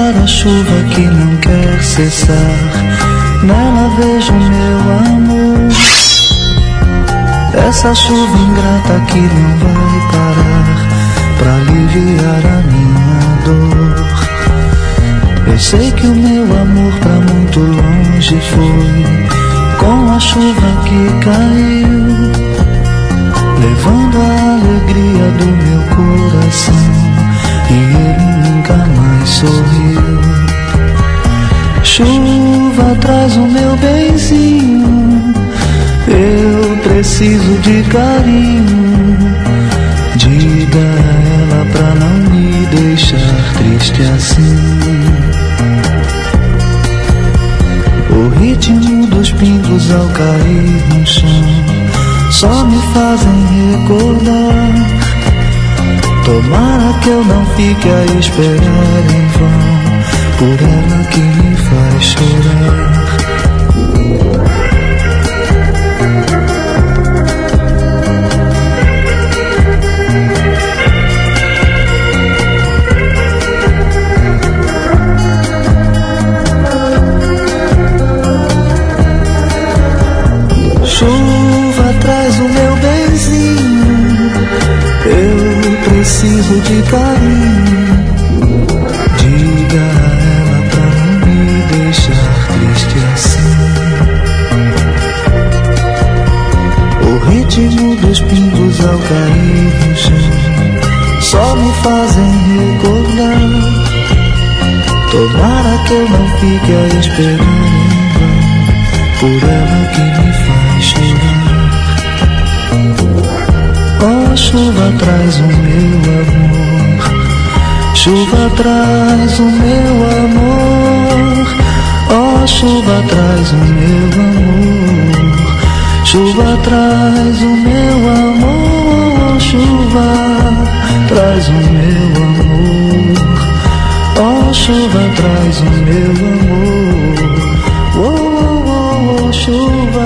para a chuva que não quer cessar. Nela vejo meu amor. Essa chuva ingrata que não vai parar pra aliviar a minha dor. Eu sei que o meu amor pra muito longe foi, com a chuva que caiu, levando a alegria do meu coração, e ele nunca mais sorriu. Chuva, traz o meu benzinho, eu preciso de carinho. Diga a ela pra não me deixar triste assim. O ritmo dos pingos ao cair no chão só me fazem recordar. Tomara que eu não fique a esperar em vão por ela que me faz chorar. Chuva, traz o meu benzinho, eu preciso de carinho. Diga a ela pra não me deixar triste assim. O ritmo dos pingos ao cair no chão só me fazem recordar. Tomara que eu não fique a esperar em vão por ela que me faz chorar. Oh, chuva, traz o meu amor. Chuva, traz o meu amor. Oh, chuva, traz o meu amor. Chuva, traz o meu amor. Chuva, traz o meu amor. Oh, chuva, traz o meu amor. Oh, oh, oh, oh, chuva.